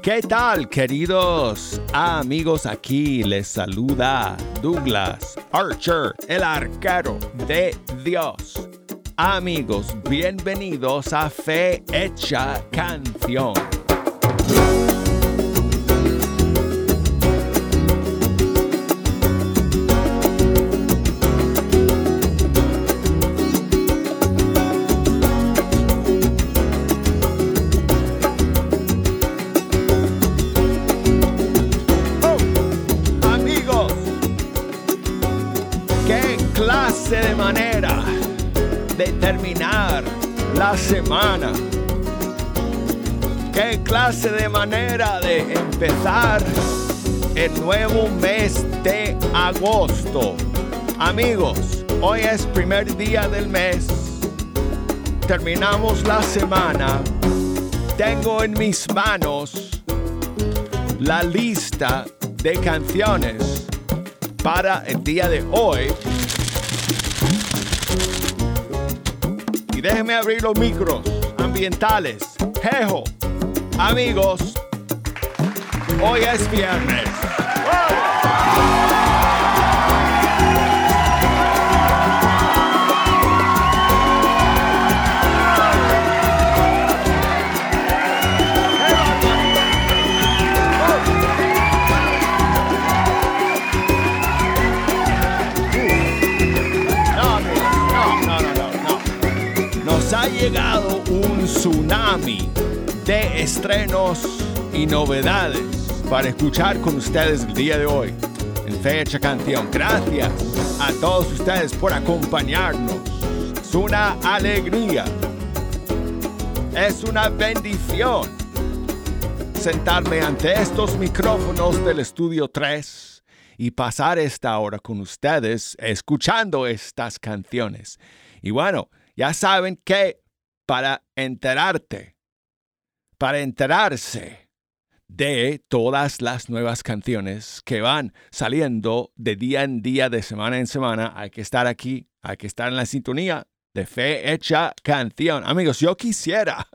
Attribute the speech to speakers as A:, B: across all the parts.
A: ¿Qué tal, queridos amigos? Aquí les saluda Douglas Archer, el arquero de Dios. Amigos, bienvenidos a Fe Hecha Canción. De manera de terminar la semana. ¿Qué clase de manera de empezar el nuevo mes de agosto? Amigos, hoy es primer día del mes. Terminamos la semana. Tengo en mis manos la lista de canciones para el día de hoy. Déjenme abrir los micros ambientales. Jejo, amigos, hoy es viernes. Ha llegado un tsunami de estrenos y novedades para escuchar con ustedes el día de hoy en Fe Hecha Canción. Gracias a todos ustedes por acompañarnos. Es una alegría, es una bendición sentarme ante estos micrófonos del Estudio 3 y pasar esta hora con ustedes escuchando estas canciones. Y bueno, ya saben que para enterarse de todas las nuevas canciones que van saliendo de día en día, de semana en semana, hay que estar aquí, hay que estar en la sintonía de Fe Hecha Canción. Amigos, yo quisiera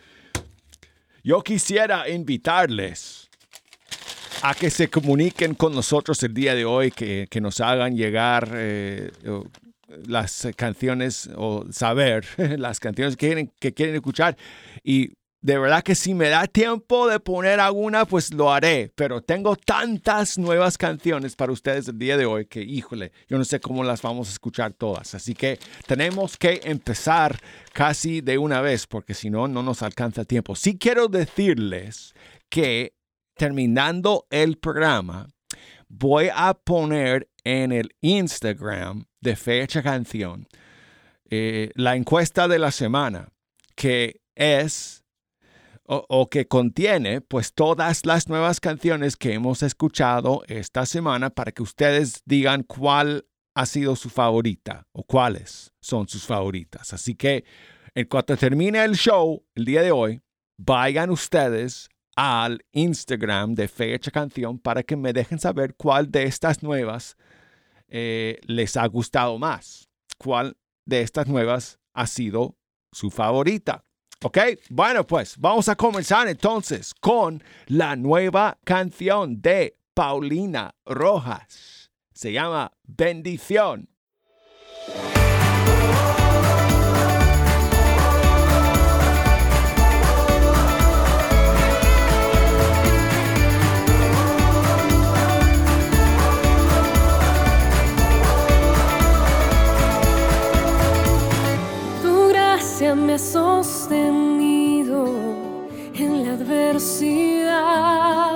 A: invitarles a que se comuniquen con nosotros el día de hoy, que nos hagan llegar las canciones o saber las canciones que quieren escuchar. Y de verdad que si me da tiempo de poner alguna, pues lo haré. Pero tengo tantas nuevas canciones para ustedes el día de hoy que, híjole, yo no sé cómo las vamos a escuchar todas. Así que tenemos que empezar casi de una vez porque si no, no nos alcanza el tiempo. Sí quiero decirles que terminando el programa, voy a poner en el Instagram de Fe Hecha Canción la encuesta de la semana, que es o que contiene pues todas las nuevas canciones que hemos escuchado esta semana para que ustedes digan cuál ha sido su favorita o cuáles son sus favoritas. Así que en cuanto termine el show el día de hoy, vayan ustedes al Instagram de Fe Hecha Canción para que me dejen saber cuál de estas nuevas les ha gustado más. ¿Cuál de estas nuevas ha sido su favorita? ¿Ok? Bueno, pues vamos a comenzar entonces con la nueva canción de Paulina Rojas. Se llama Bendición.
B: Me ha sostenido en la adversidad,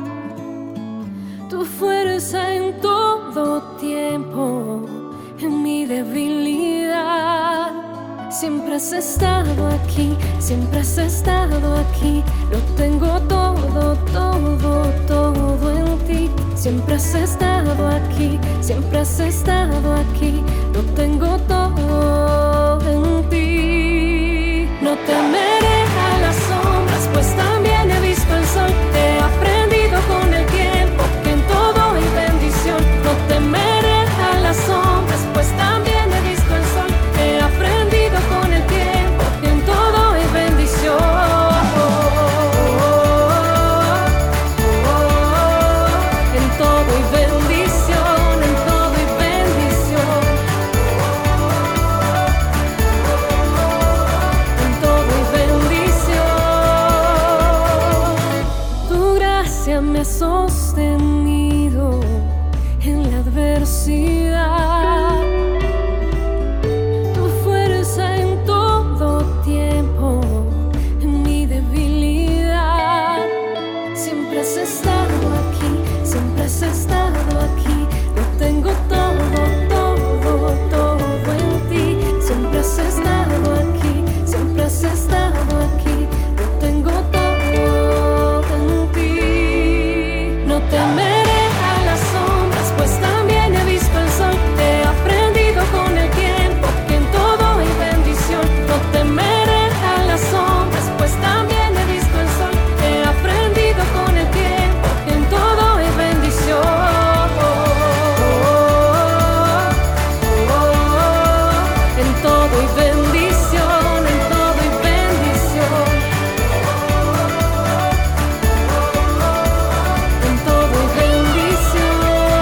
B: tu fuerza en todo tiempo, en mi debilidad. Siempre has estado aquí, siempre has estado aquí. Lo tengo todo, todo, todo en ti. Siempre has estado aquí, siempre has estado aquí. Lo tengo todo en ti. No temeré a las sombras, pues también he visto el sol. He aprendido con el tiempo que en todo hay bendición. No temeré a las sombras, pues también he visto el sol. He aprendido con el tiempo que en todo hay bendición. ha sostenido en la adversidad. Tu fuerza en todo tiempo, en mi debilidad. Siempre has estado aquí, siempre has estado aquí. Lo tengo todo, todo, todo en ti. Siempre has estado aquí, siempre has estado aquí. Lo tengo todo en ti. No temeré a las sombras, pues también he visto el sol. He aprendido con el tiempo que en todo hay bendición. No temeré a las sombras, pues también he visto el sol. He aprendido con el tiempo que en todo hay bendición. En todo hay bendición, en todo hay bendición. En todo hay bendición.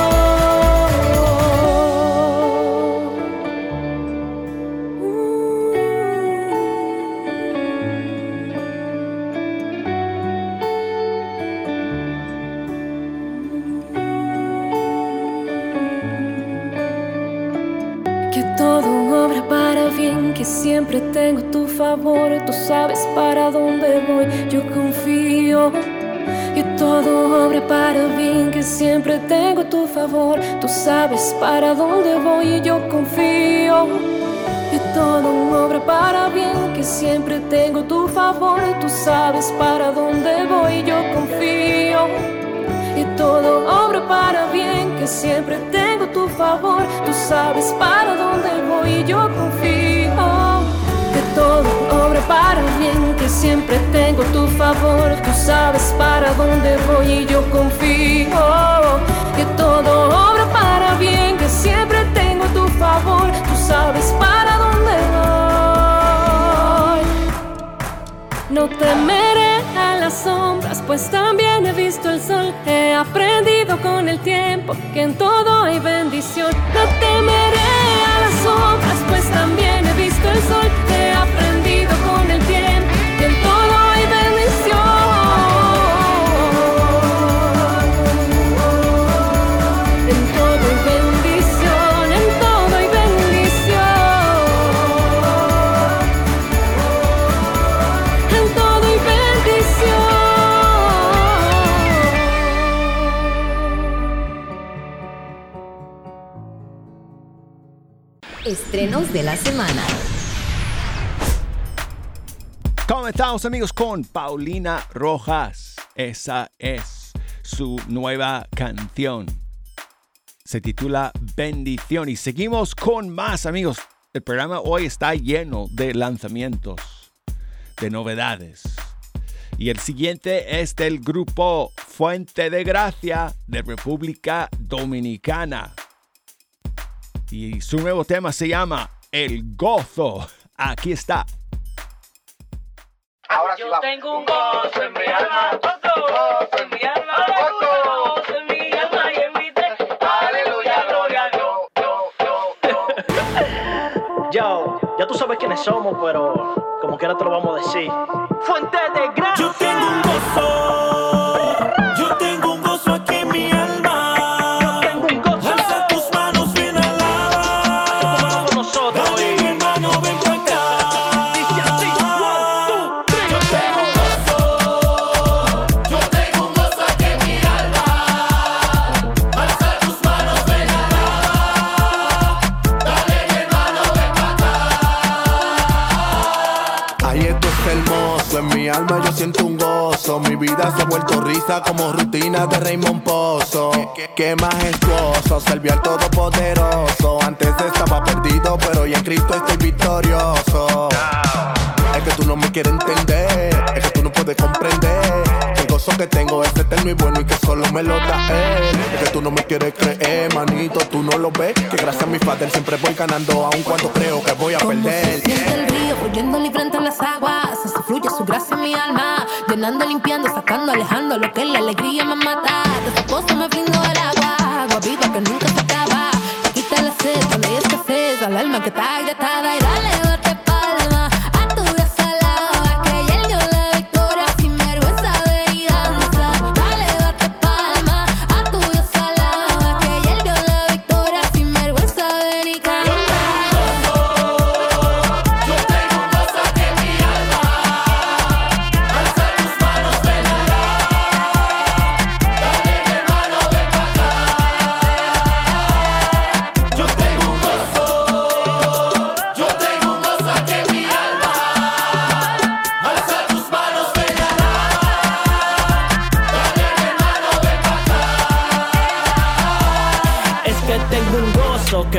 B: Que todo obra para bien, que siempre tengo tu favor. Tú sabes para dónde voy, yo confío. Que todo obra para bien, que siempre tengo tu favor. Tú sabes para dónde voy y yo confío. Que todo obra para bien, que siempre tengo tu favor. Tú sabes para dónde voy y yo confío. Y todo obra para bien, que siempre tengo tu favor. Tú sabes para dónde voy y yo confío. Que todo obra para bien, que siempre tengo tu favor. Tú sabes para dónde voy y yo confío. Que todo obra para bien, que siempre tengo tu favor. Tú sabes para dónde voy. No temeré a las sombras, pues también he visto el sol. He aprendido con el tiempo que en todo hay bendición. No temeré a las sombras, pues también he visto el sol. He aprendido con el tiempo que en todo hay bendición. En todo hay bendición, en todo hay bendición. En todo hay bendición.
C: Estrenos de la semana.
A: ¿Cómo estamos, amigos? Con Paulina Rojas. Esa es su nueva canción. Se titula Bendición. Y seguimos con más, amigos. El programa hoy está lleno de lanzamientos, de novedades. Y el siguiente es del grupo Fuente de Gracia de República Dominicana. Y su nuevo tema se llama El Gozo. Aquí está.
D: Ahora
E: Yo
D: sí vamos.
E: tengo un gozo en mi alma, gozo en mi alma, gozo en mi alma y en mi ser. Aleluya, gloria a Dios.
F: Yo, ya tú sabes quiénes somos, pero como quiera te lo vamos a decir. Fuente de Gracia.
G: Yo tengo un gozo, yo tengo un gozo aquí en mi alma.
F: Yo tengo un gozo.
G: Alza tus manos, ven alaba.
F: Como nosotros.
G: Dale, mi hermano, ven para acá.
F: Dice así, 1, 2, 3.
G: Yo tengo un gozo aquí en mi alma. Alza tus manos, ven alaba. Dale, mi hermano, ven para acá.
H: Ay, esto es hermoso, en mi alma yo siento un gozo. Mi vida se ha vuelto risa como rutina de Raymond Pozo. Qué majestuoso, serví al Todopoderoso. Antes estaba perdido, pero ya en Cristo estoy victorioso. Es que tú no me quieres entender, es que tú no puedes comprender que el gozo que tengo es eterno y bueno y que solo me lo da Él. Es que tú no me quieres creer, manito, tú no lo ves. Que gracias a mi Padre siempre voy ganando, aun cuando creo que voy a
I: Como
H: perder.
I: se siente el río fluyendo libre entre las aguas, así fluye su gracia en mi alma, llenando, limpiando, sacando, alejando lo que la alegría me mata. De su pozo me brindo el agua, agua viva que nunca se acaba, que quita la sed cuando hay escasez, al alma que está agrietada. Y dale, date palma a tu Dios alaba, que Él dio la victoria sin vergüenza, ve y danza. Dale, date palma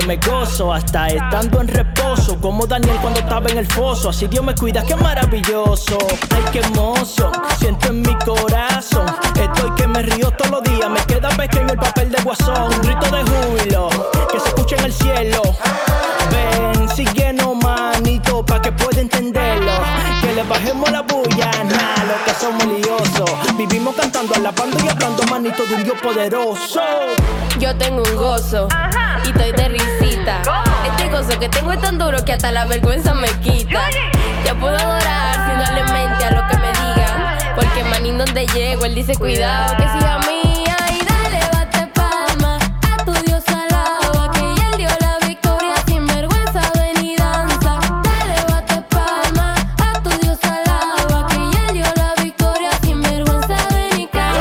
F: me gozo hasta estando en reposo, como Daniel cuando estaba en el foso. Así Dios me cuida, qué maravilloso. Ay, qué emoción siento en mi corazón. Estoy que me río todos los días, me queda pequeño el papel de guasón. Un grito de júbilo que se escucha en el cielo. Ven, síguenos, manito, pa' que pueda entenderlo. Que le bajemos la bulla, nah, lo que somos liosos. Vivimos cantando, alabando y hablando, manito, de un Dios poderoso.
D: Yo tengo un gozo y estoy de risita. Este gozo que tengo es tan duro que hasta la vergüenza me quita. Ya puedo adorar sin darle mente a lo que me digan, porque manín donde llego, él dice cuidado, que es hija mía. Y dale, bate palma, a tu Dios alaba, que ya él dio la victoria, sin vergüenza ven y danza. Dale, bate palma, a tu Dios alaba, que ya él dio la victoria, sin vergüenza ven y canta.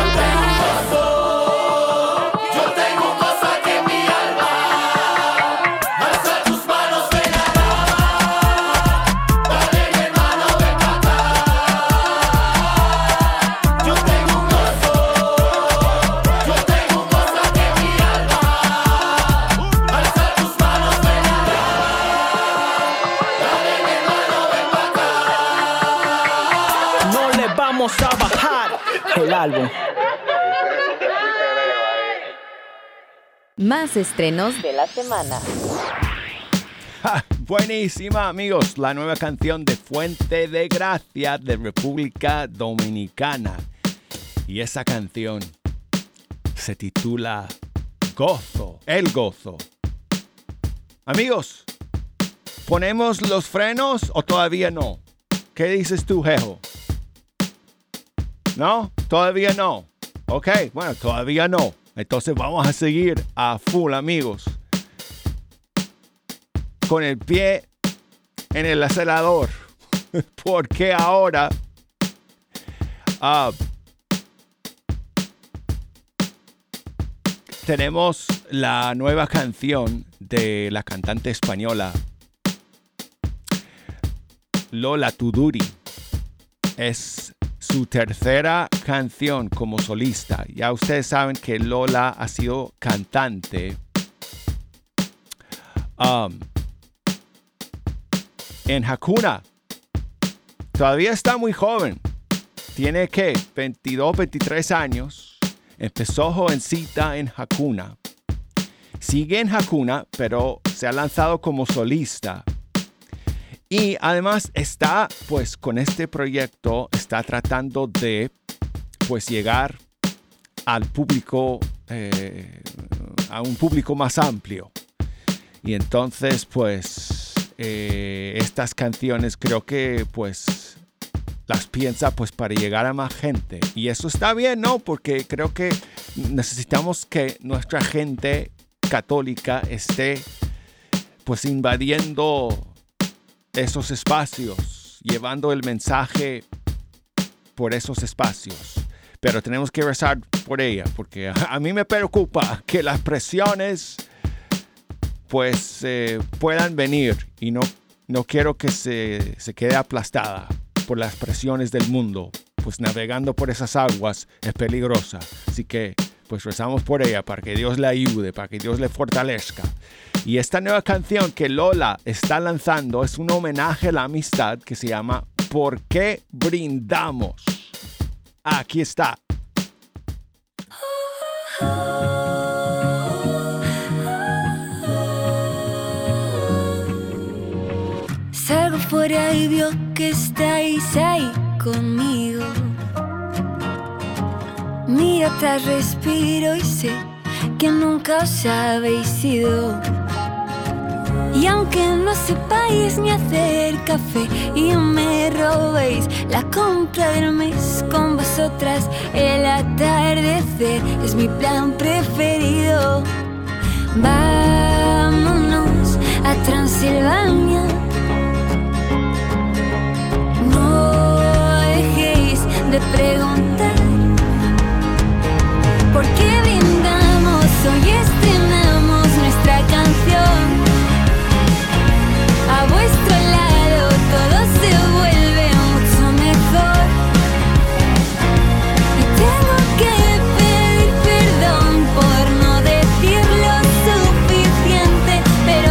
G: Yo tengo un gozo aquí en mi alma. Alza tus manos, ven acá. Dale, mi hermano, ven pa' acá. Yo tengo un gozo aquí en mi alma. Alza tus manos, ven acá. Dale, mi hermano, ven pa' acá.
F: No le vamos a bajar el álbum.
C: Más estrenos de la semana.
A: Ja, buenísima, amigos. La nueva canción de Fuente de Gracia de República Dominicana. Y esa canción se titula Gozo, el gozo. Amigos, ¿ponemos los frenos o todavía no? ¿Qué dices tú, Jejo? ¿No? ¿Todavía no? Ok, bueno, todavía no. Entonces vamos a seguir a full, amigos. Con el pie en el acelerador. Porque ahora tenemos la nueva canción de la cantante española Lola Tuduri. Es su tercera canción como solista. Ya ustedes saben que Lola ha sido cantante en Hakuna. Todavía está muy joven. Tiene, ¿qué? 22, 23 años. Empezó jovencita en Hakuna. Sigue en Hakuna, pero se ha lanzado como solista. Y además está, pues, con este proyecto, está tratando de, pues, llegar al público, a un público más amplio. Y entonces, pues, estas canciones creo que, pues, las piensa, pues, para llegar a más gente. Y eso está bien, ¿no? Porque creo que necesitamos que nuestra gente católica esté, pues, invadiendo esos espacios, llevando el mensaje por esos espacios. Pero tenemos que rezar por ella, porque a mí me preocupa que las presiones, pues, puedan venir, y no quiero que se quede aplastada por las presiones del mundo. Pues navegando por esas aguas es peligrosa. Así que, pues, rezamos por ella para que Dios le ayude, para que Dios le fortalezca. Y esta nueva canción que Lola está lanzando es un homenaje a la amistad que se llama ¿Por qué brindamos? Aquí está.
B: Salgo fuera y veo que estáis ahí conmigo. Miro atrás, respiro y sé que nunca os habéis ido. Y aunque no sepáis ni hacer café y me robéis la compra del mes, con vosotras el atardecer es mi plan preferido. Vámonos a Transilvania. No dejéis de preguntar por qué brindamos. Hoy estrenamos nuestra canción. A vuestro lado todo se vuelve mucho mejor. Y tengo que pedir perdón por no decir lo suficiente, pero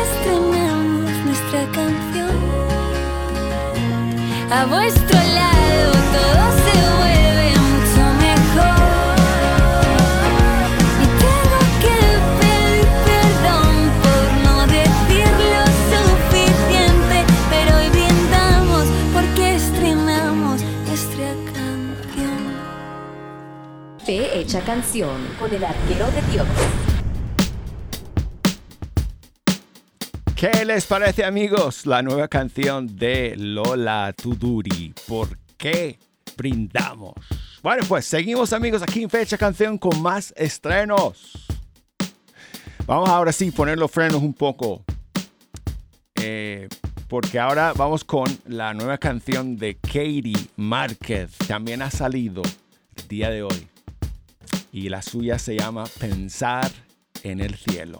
B: estrenamos nuestra canción. A vuestro lado todo se vuelve mucho mejor. Y tengo que pedir perdón por no decir lo suficiente, pero hoy brindamos porque estrenamos nuestra canción.
C: Fe hecha canción con el arquero de Dios.
A: ¿Qué les parece, amigos? La nueva canción de Lola Tuduri. ¿Por qué brindamos? Bueno, pues seguimos, amigos, aquí en Fecha Canción con más estrenos. Vamos ahora sí a poner los frenos un poco. Porque ahora vamos con la nueva canción de Katie Márquez. También ha salido el día de hoy. Y la suya se llama Pensar en el Cielo.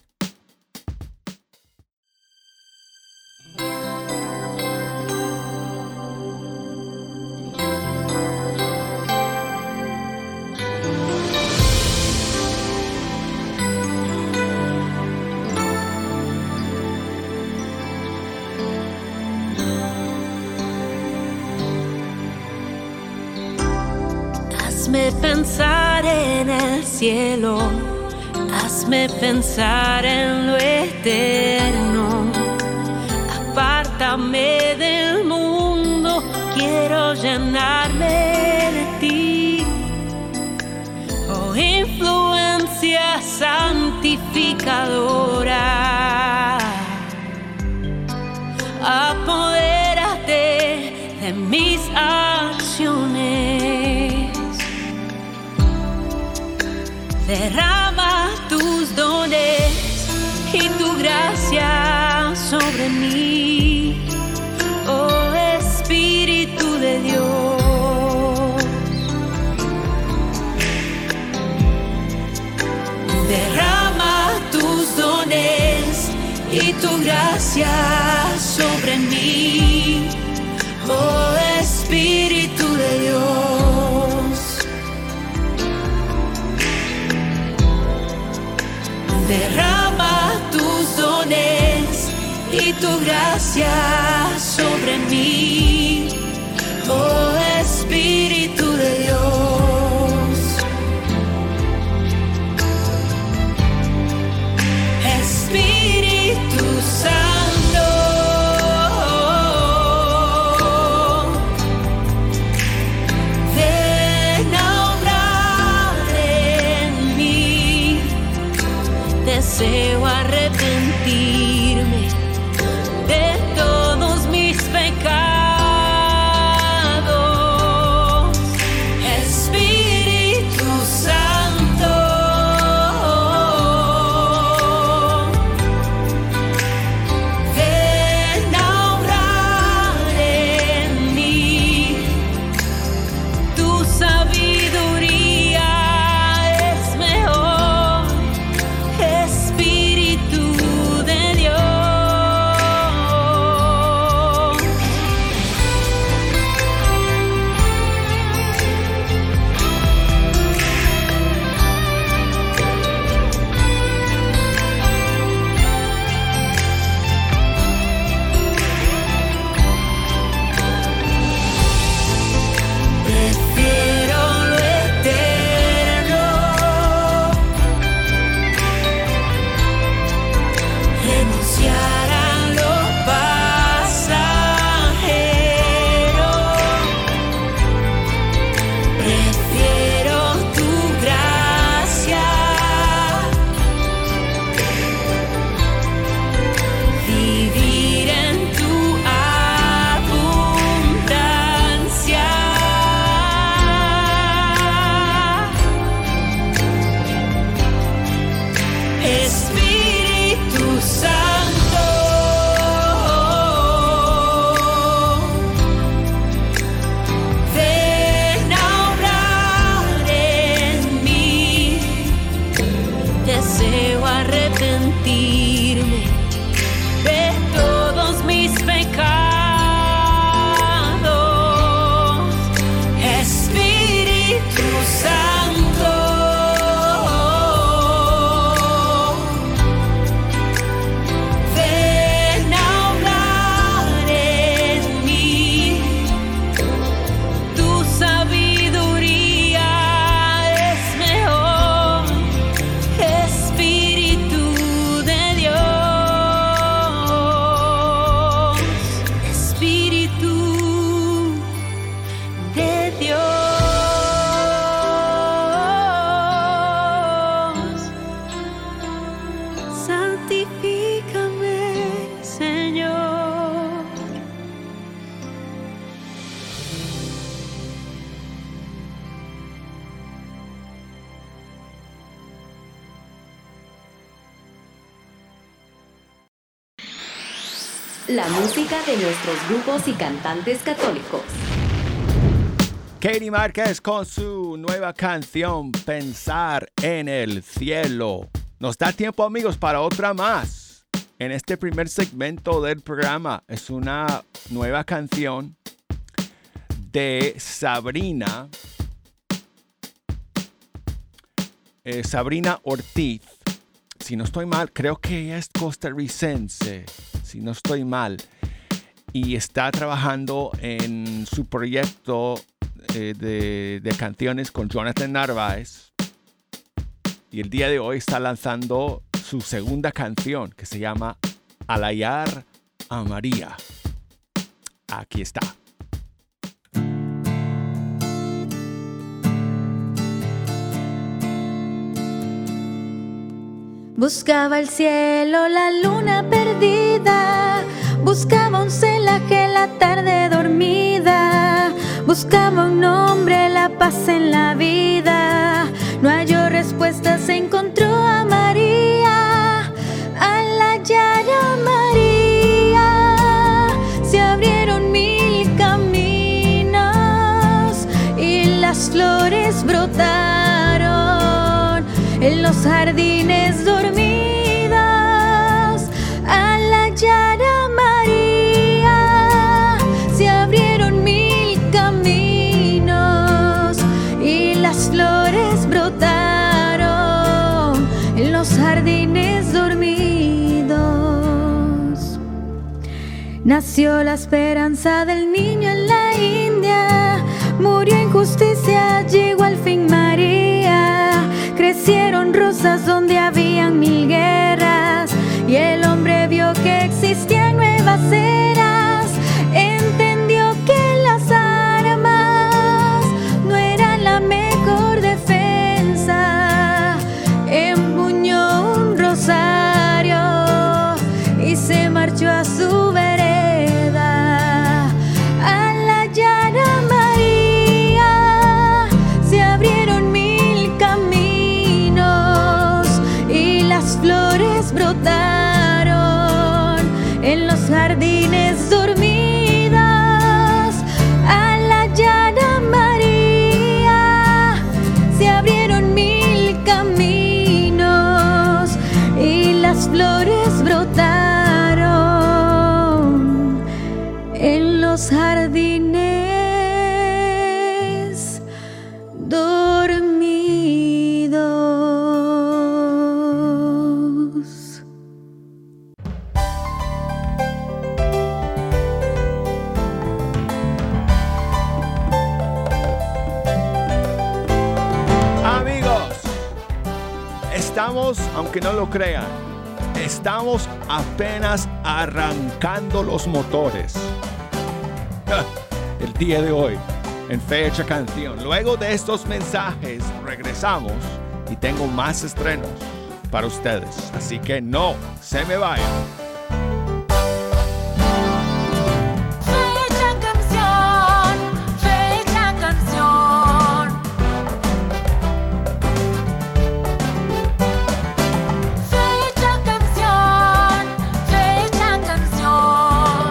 B: Hazme pensar en el cielo, hazme pensar en lo eterno. Apártame del mundo, quiero llenarme de ti. Oh, influencia santificadora, apodérate de mis acciones. Derrama tus dones y tu gracia sobre mí, oh Espíritu de Dios. Derrama tus dones y tu gracia sobre mí, oh Espíritu de Dios. Derrama tus dones y tu gracia sobre mí, oh Espíritu de Dios. Espíritu Santo, ven a obrar en mí. Deseo arrepentirme de todos mis pecados. Espíritu Santo, ven a obrar en mí. Tu sabiduría es mejor, Espíritu de Dios. Prefiero lo eterno, renunciar a lo pasajero. Prefiero tu gracia, vivir en tu abundancia. Espíritu Santo, ven a obrar en mí. Deseo arrepentirme de todos mis pecados. Espíritu Santo,
C: La música de nuestros grupos y cantantes católicos.
A: Katie Márquez con su nueva canción Pensar en el Cielo. Nos da tiempo, amigos, para otra más. En este primer segmento del programa es una nueva canción de Sabrina. Sabrina Ortiz. Si no estoy mal, creo que ella es costarricense. Si no estoy mal. Y está trabajando en su proyecto de canciones con Jonathan Narváez. Y el día de hoy está lanzando su segunda canción que se llama Al hallar a María. Aquí está.
B: Buscaba el cielo, la luna perdida. Buscaba un celaje, la tarde dormida. Buscaba un nombre, la paz en la vida. No halló respuestas, encontró a María. Al hallar a María, se abrieron 1000 caminos y las flores brotaron en los jardines dormidos. Al hallar a María, se abrieron 1000 caminos y las flores brotaron en los jardines dormidos. Nació la esperanza del niño en la India, murió injusticia, llegó al fin María. Crecieron rosas donde habían 1000 guerras y el hombre vio que existían nuevas eras. Entendió que las armas no eran la mejor defensa. Empuñó un rosario y se marchó a su vereda. Al hallar a María, se abrieron 1000 caminos y las flores brotaron en los jardines dormidos. Al hallar a María, se abrieron 1000 caminos y las flores brotaron en los jardines dormidos.
A: Amigos, estamos, aunque no lo crean, estamos apenas arrancando los motores. El día de hoy, en Fecha Canción. Luego de estos mensajes, regresamos y tengo más estrenos para ustedes. Así que no se me vayan.
J: Fecha canción, fecha canción. Fecha canción, fecha canción.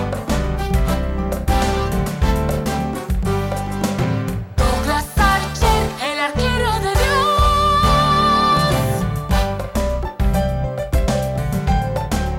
J: Douglas Archer, el arquero de Dios.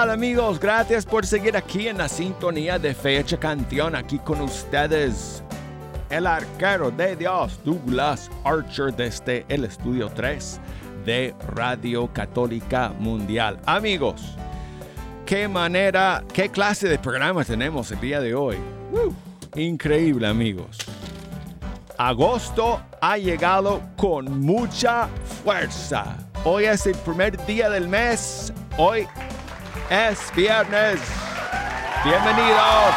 A: tal, amigos? Gracias por seguir aquí en la sintonía de Fecha Canción. Aquí con ustedes, el arquero de Dios, Douglas Archer, desde el Estudio 3 de Radio Católica Mundial. Amigos, qué clase de programa tenemos el día de hoy. Increíble, amigos. Agosto ha llegado con mucha fuerza. Hoy es el primer día del mes. Hoy es viernes. Bienvenidos.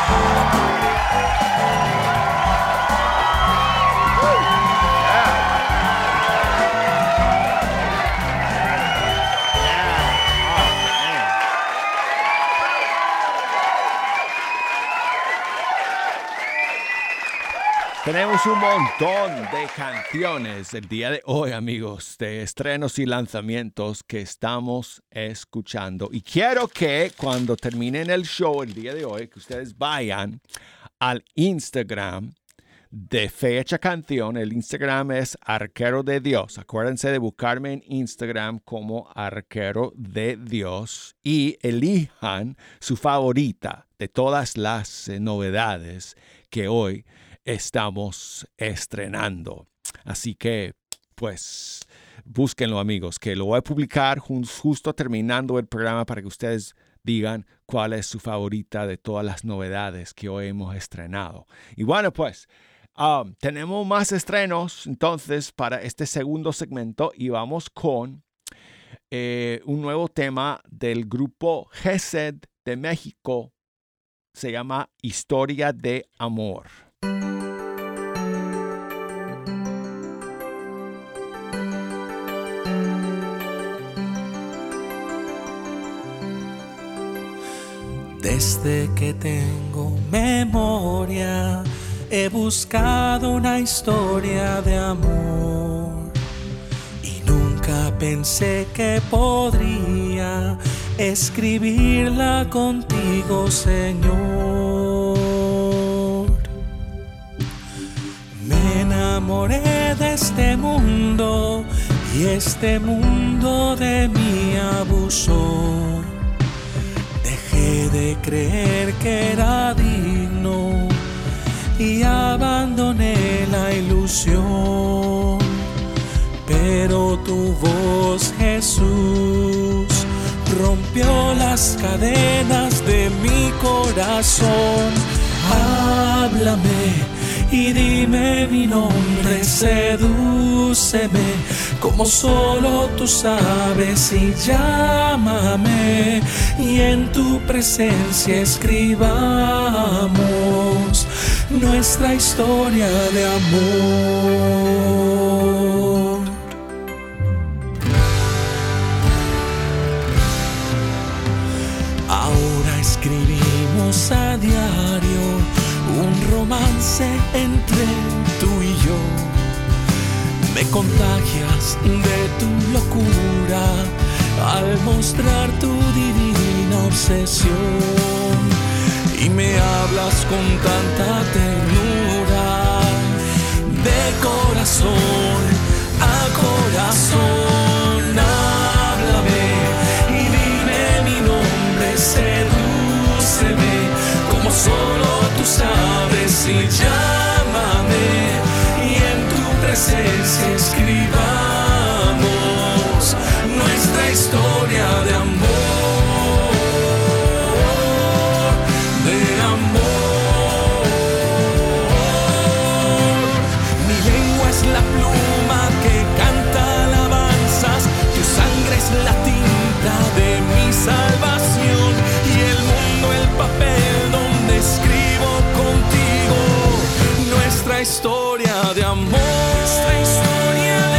A: Tenemos un montón de canciones el día de hoy, amigos, de estrenos y lanzamientos que estamos escuchando. Y quiero que cuando terminen el show el día de hoy, que ustedes vayan al Instagram de Fecha Canción. El Instagram es Arquero de Dios. Acuérdense de buscarme en Instagram como Arquero de Dios y elijan su favorita de todas las novedades que hoy estamos estrenando. Así que, pues, búsquenlo, amigos, que lo voy a publicar justo terminando el programa para que ustedes digan cuál es su favorita de todas las novedades que hoy hemos estrenado. Y bueno, pues, tenemos más estrenos, entonces, para este segundo segmento y vamos con un nuevo tema del grupo Gesed de México. Se llama Historia de Amor.
G: Desde que tengo memoria, he buscado una historia de amor y nunca pensé que podría escribirla contigo, Señor. Me enamoré de este mundo y este mundo de mí abusó. Dejé de creer que era digno y abandoné la ilusión. Pero tu voz, Jesús, rompió las cadenas de mi corazón. Háblame y dime mi nombre, sedúceme como solo tú sabes y llámame y en tu presencia escribamos nuestra historia de amor. Ahora escribimos a diario un romance entre tú y yo. Me contagias de tu locura al mostrar tu divina obsesión y me hablas con tanta ternura de corazón a corazón. Háblame y dime mi nombre, sedúceme como solo tú sabes y llámame y en tu presencia escribamos nuestra historia de amor, de amor. Mi lengua es la pluma que canta alabanzas, tu sangre es la tinta de mi salvación y el mundo el papel donde escribo contigo nuestra historia de amor. Nuestra historia de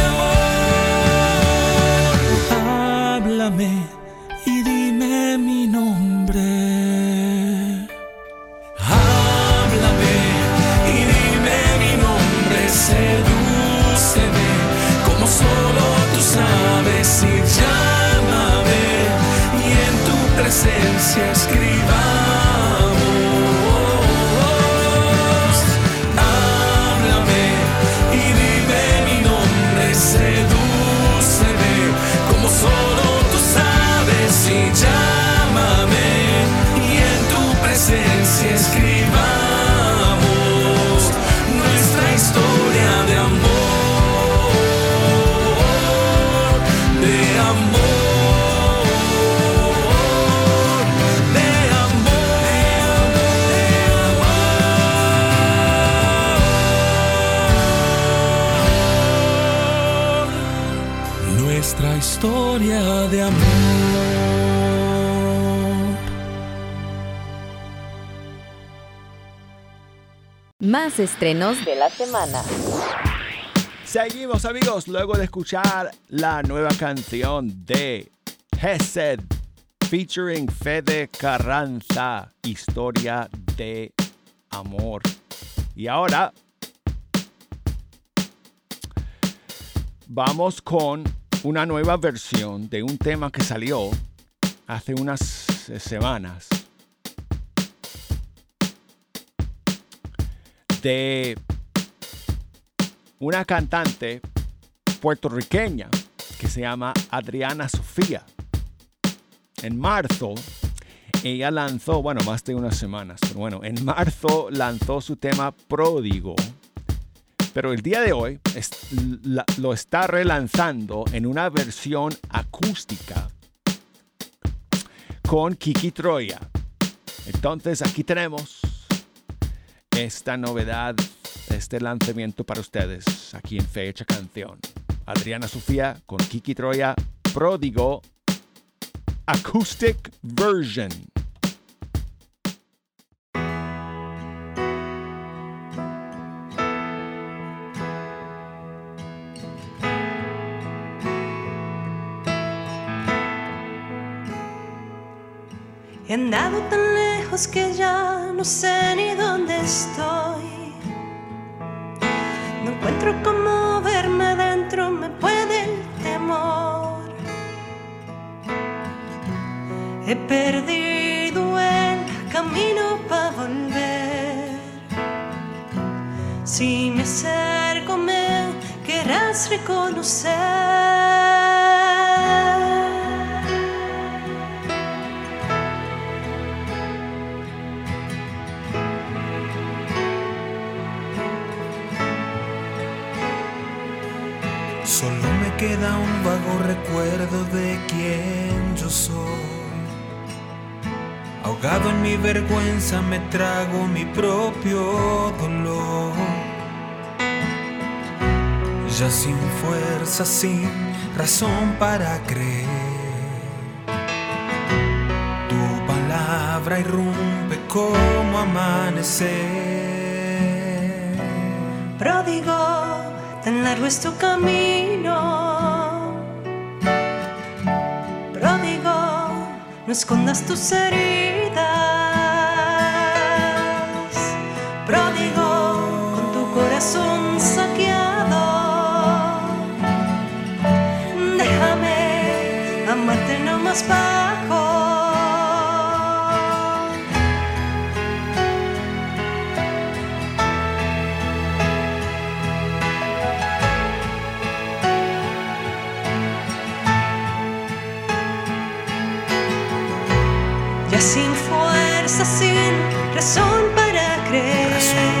G: amor. Háblame y dime mi nombre. Háblame y dime mi nombre, sedúceme como solo tú sabes y llámame y en tu presencia escribamos. Háblame y dime mi nombre, sedúceme como solo tú sabes y llámame nuestra historia de amor.
C: Más estrenos de la semana.
A: Seguimos, amigos, luego de escuchar la nueva canción de Gesed featuring Fede Carranza, Historia de Amor. Y ahora vamos con una nueva versión de un tema que salió hace unas semanas de una cantante puertorriqueña que se llama Adriana Sofía. En marzo, ella lanzó, más de unas semanas, pero en marzo lanzó su tema Pródigo. Pero el día de hoy lo está relanzando en una versión acústica con Kiki Troya. Entonces aquí tenemos esta novedad, este lanzamiento para ustedes aquí en Fecha Canción. Adriana Sofía con Kiki Troya, Pródigo Acoustic Version.
K: He andado tan lejos que ya no sé ni dónde estoy. No encuentro cómo verme dentro, me puede el temor. He perdido el camino para volver. Si me acerco me querrás reconocer.
G: Solo me queda un vago recuerdo de quién yo soy. Ahogado en mi vergüenza me trago mi propio dolor. Ya sin fuerza, sin razón para creer. Tu palabra irrumpe como amanecer.
K: Pródigo, tan largo es tu camino. Pródigo, no escondas tus heridas. Pródigo, con tu corazón saqueado. Déjame amarte no más bajo. Ya sin fuerza, sin razón para creer.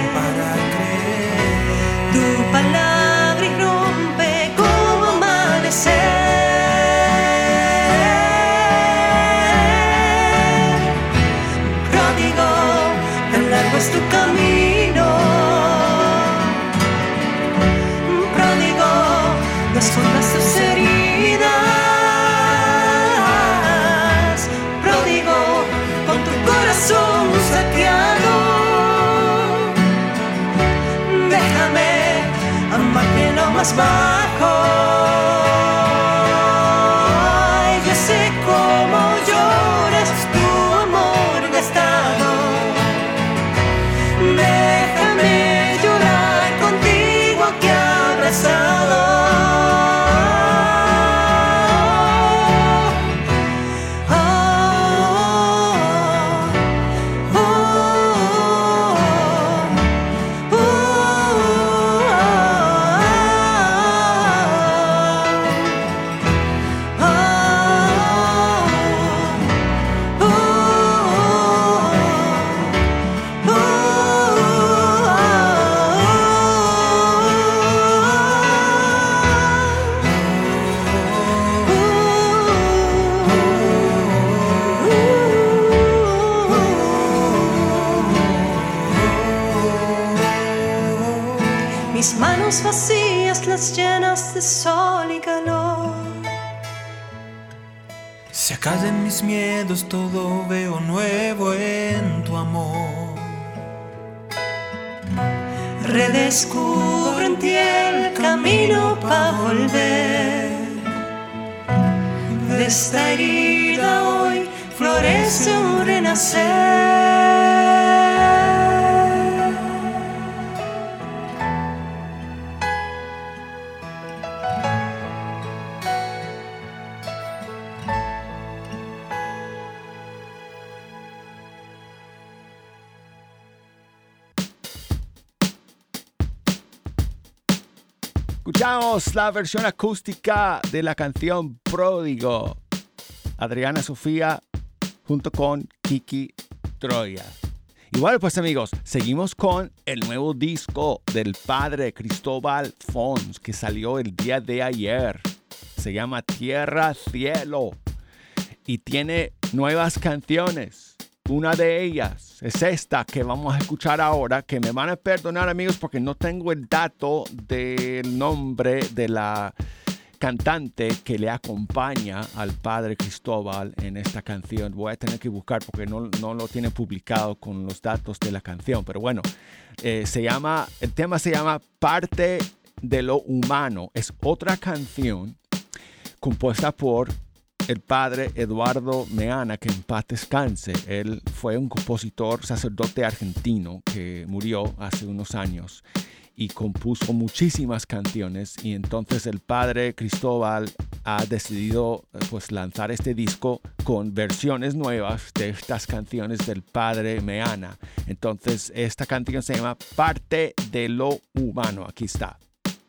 K: Tu palabra irrumpe como amanecer. Pródigo, tan largo es tu camino. Pródigo, no escondas tus heridas. Corazón saqueado, déjame amarte lo más bajo. Ay, yo sé cómo lloras tu amor gastado. Déjame llorar contigo aquí abrazado. Mis manos vacías las llenas de sol y calor.
G: Se acallan mis miedos, todo veo nuevo en tu amor.
K: Redescubro en ti el camino para volver. De esta herida hoy florece un renacer.
A: Escuchamos la versión acústica de la canción Pródigo. Adriana Sofía junto con Kiki Troya. Y bueno, pues amigos, seguimos con el nuevo disco del padre Cristóbal Fons que salió el día de ayer. Se llama Tierra Cielo y tiene nuevas canciones. Una de ellas es esta que vamos a escuchar ahora, que me van a perdonar amigos porque no tengo el dato del nombre de la cantante que le acompaña al padre Cristóbal en esta canción. Voy a tener que buscar porque no lo tiene publicado con los datos de la canción. Pero bueno, el tema se llama Parte de lo Humano. Es otra canción compuesta por el padre Eduardo Meana, que en paz descanse. Él fue un compositor, sacerdote argentino que murió hace unos años y compuso muchísimas canciones. Y entonces el padre Cristóbal ha decidido pues lanzar este disco con versiones nuevas de estas canciones del padre Meana. Entonces esta canción se llama Parte de lo Humano. Aquí está.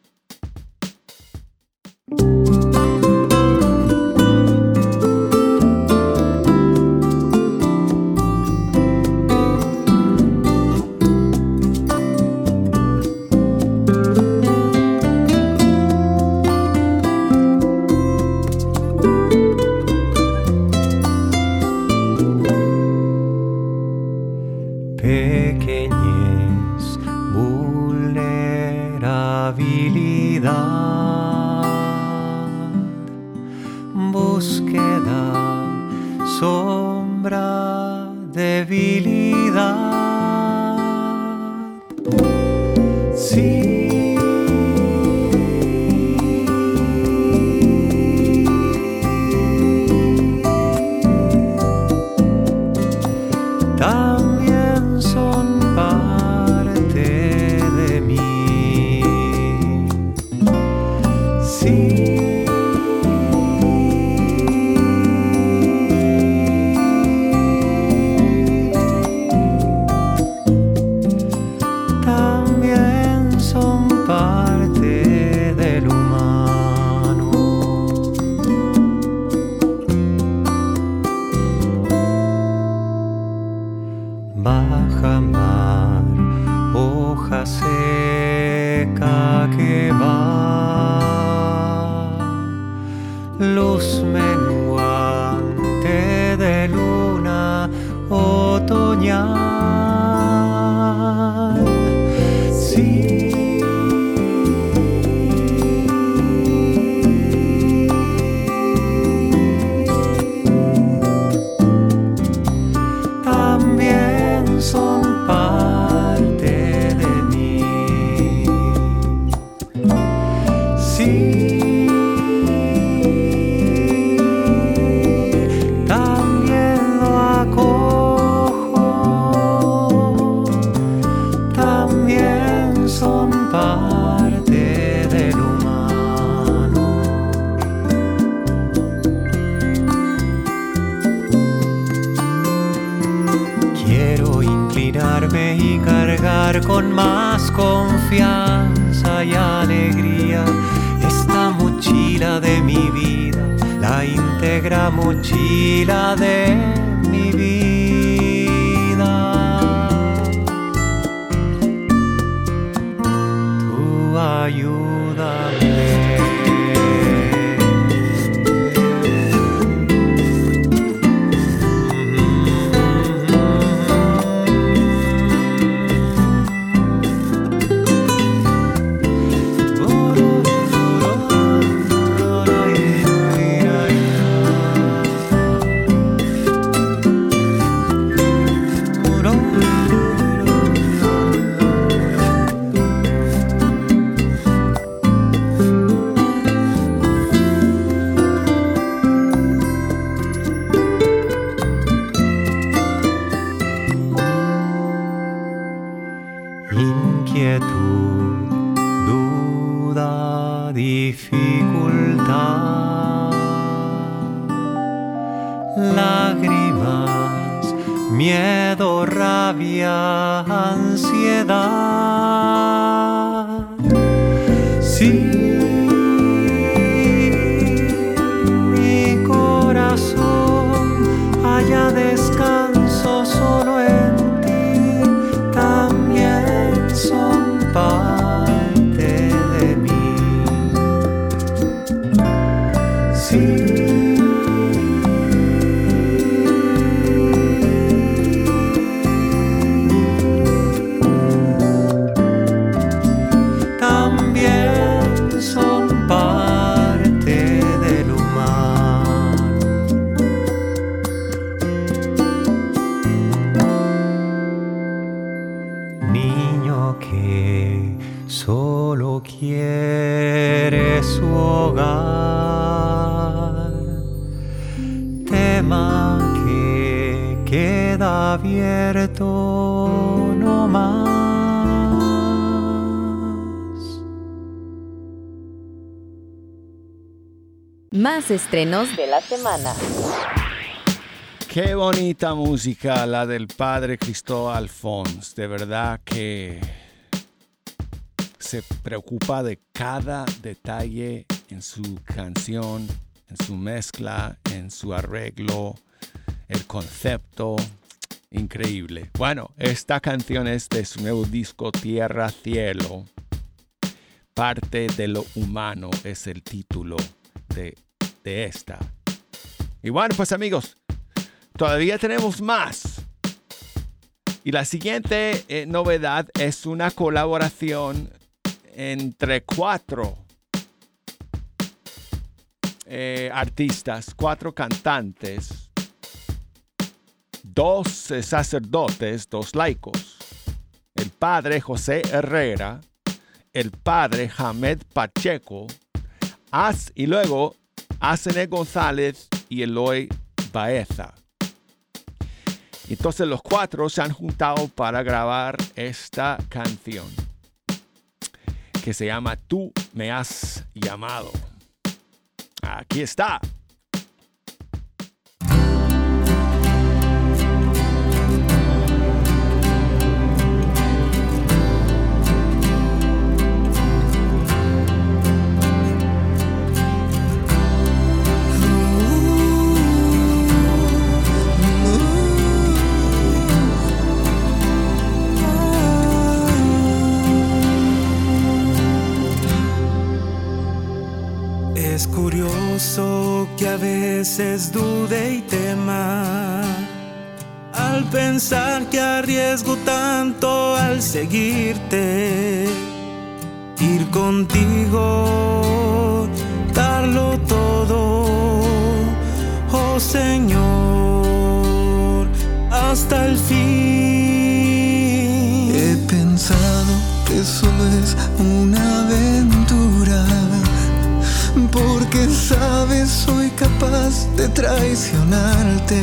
L: Con más confianza y alegría esta mochila de mi vida, la íntegra mochila de mi vida. Tú ayúdame. dificultad. Lágrimas, miedo, rabia, ansiedad. Sí, mi corazón haya descanso solo en ti, también son parte de mí. Sí. Quiere su hogar, tema que queda abierto no más.
C: Más estrenos de la semana.
A: Qué bonita música la del padre Cristóbal Fons. De verdad que se preocupa de cada detalle en su canción, en su mezcla, en su arreglo, el concepto. Increíble. Bueno, esta canción es de su nuevo disco Tierra Cielo. Parte de lo humano es el título de esta. Y bueno, pues amigos, todavía tenemos más. Y la siguiente novedad es una colaboración entre 4 artistas, 4 cantantes, 2 sacerdotes, 2 laicos. El padre José Herrera, el padre Hamed Pacheco, y luego Asene González y Eloy Baeza. Entonces los 4 se han juntado para grabar esta canción que se llama Tú me has llamado. Aquí está.
G: Es curioso que a veces dude y tema al pensar que arriesgo tanto al seguirte, ir contigo, darlo todo, oh Señor, hasta el fin.
M: He pensado que solo es una aventura, porque sabes soy capaz de traicionarte,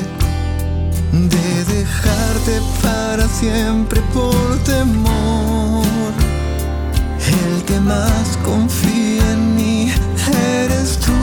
M: de dejarte para siempre por temor. El que más confía en mí eres tú.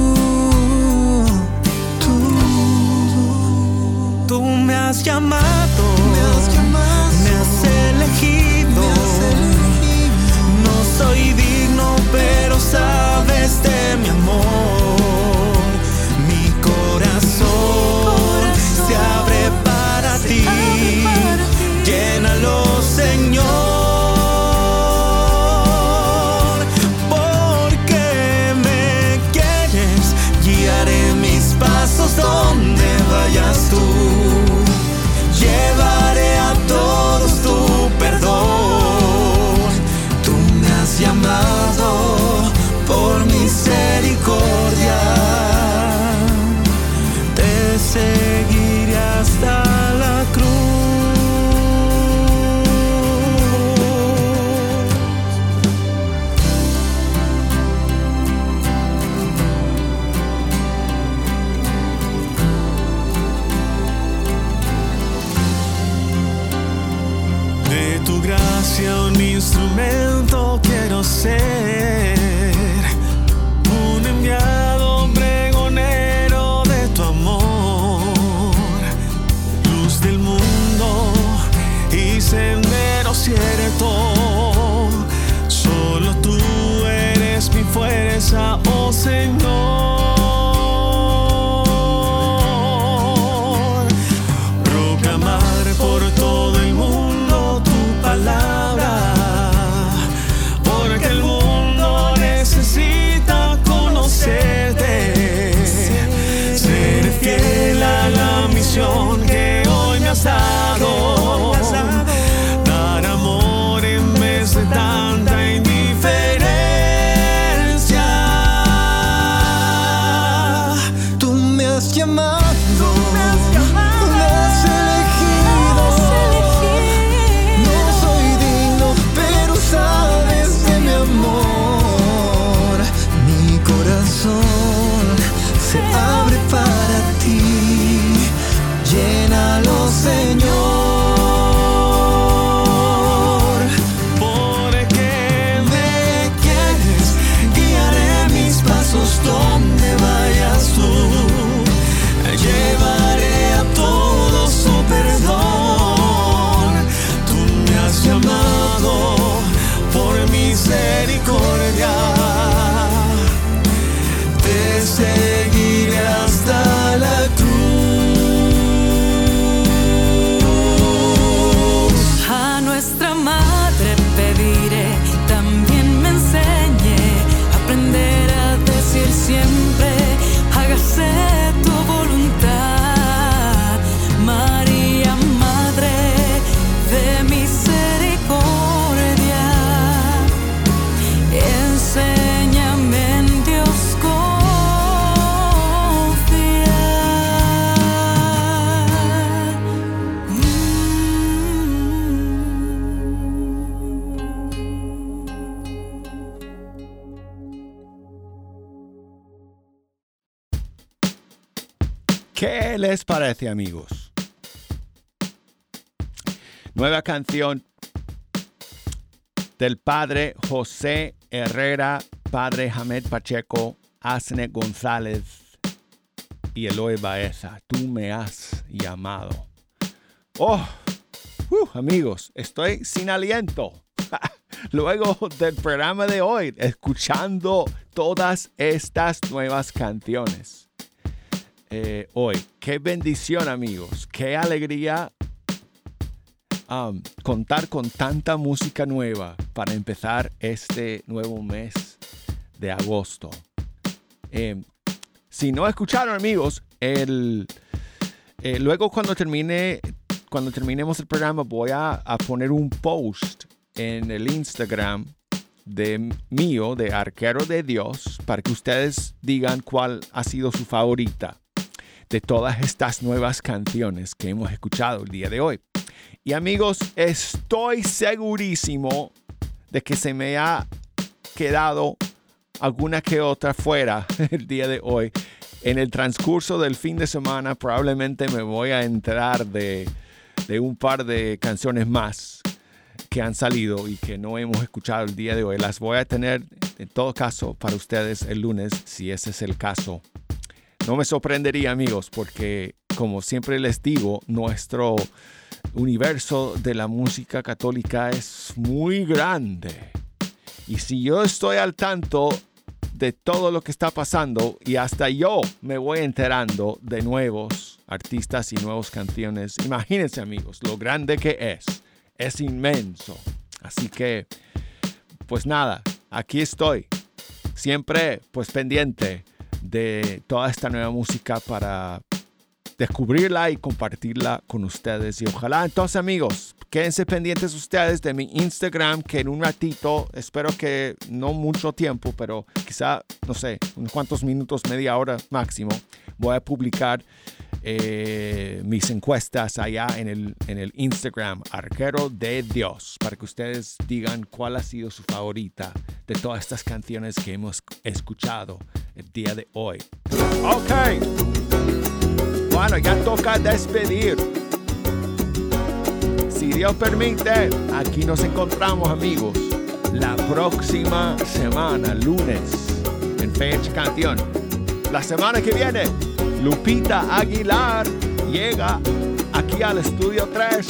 G: Tú me has llamado, me has elegido. No soy digno, pero sabes de mi amor. Mi corazón se abre para ti. Llénalo, Señor, porque me quieres. Guiaré mis pasos donde vayas tú. Lleva esperanza, oh Señor. Proclamar por todo el mundo tu palabra, porque el mundo necesita conocerte. Ser fiel a la misión que hoy me has dado. Dar amor en vez de tanta indiferencia.
M: Tú me has llamado, me has elegido. No soy digno, pero sabes de mi amor. Mi corazón se abre para ti. Llénalo, Señor.
G: Porque me quieres, guiaré mis pasos donde vayas tú. Llevaré a todos su perdón. Tú me has llamado por misericordia. Te seguiré hasta la cruz.
B: A nuestra madre pediré, también me enseñe a aprender a decir siempre, hágase tu voluntad. María, Madre de misericordia, enséñame en Dios
A: ¿Qué les parece, amigos? Nueva canción del padre José Herrera, padre Hamed Pacheco, Asne González y Eloy Baeza. Tú me has llamado. Amigos, estoy sin aliento. Luego del programa de hoy, escuchando todas estas nuevas canciones. Hoy, qué bendición, amigos, qué alegría contar con tanta música nueva para empezar este nuevo mes de agosto. Si no escucharon, amigos, luego cuando terminemos el programa voy a poner un post en el Instagram de Arquero de Dios para que ustedes digan cuál ha sido su favorita de todas estas nuevas canciones que hemos escuchado el día de hoy. Y amigos, estoy segurísimo de que se me ha quedado alguna que otra fuera el día de hoy. En el transcurso del fin de semana probablemente me voy a enterar de un par de canciones más que han salido y que no hemos escuchado el día de hoy. Las voy a tener en todo caso para ustedes el lunes, si ese es el caso. No me sorprendería, amigos, porque como siempre les digo, nuestro universo de la música católica es muy grande. Y si yo estoy al tanto de todo lo que está pasando y hasta yo me voy enterando de nuevos artistas y nuevas canciones, imagínense, amigos, lo grande que es inmenso. Así que, pues nada, aquí estoy, siempre pues pendiente de toda esta nueva música para descubrirla y compartirla con ustedes. Y ojalá entonces, amigos, quédense pendientes ustedes de mi Instagram, que en un ratito, espero que no mucho tiempo, pero quizá, no sé, unos cuantos minutos, media hora máximo, voy a publicar mis encuestas allá en el Instagram, Arquero de Dios, para que ustedes digan cuál ha sido su favorita de todas estas canciones que hemos escuchado el día de hoy. Ok. Bueno, ya toca despedir. Si Dios permite, aquí nos encontramos, amigos, la próxima semana, lunes, en Fecha Canción. La semana que viene, Lupita Aguilar llega aquí al Estudio 3.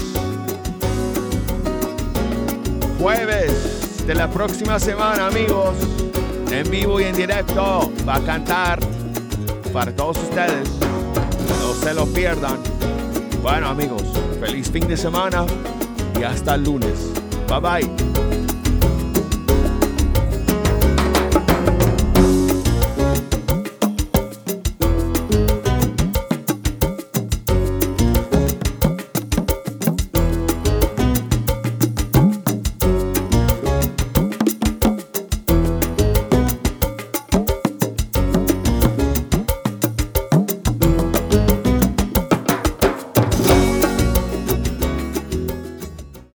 A: Jueves de la próxima semana, amigos. en vivo y en directo. Va a cantar para todos ustedes. No se lo pierdan. Bueno, amigos, feliz fin de semana y hasta el lunes. Bye bye.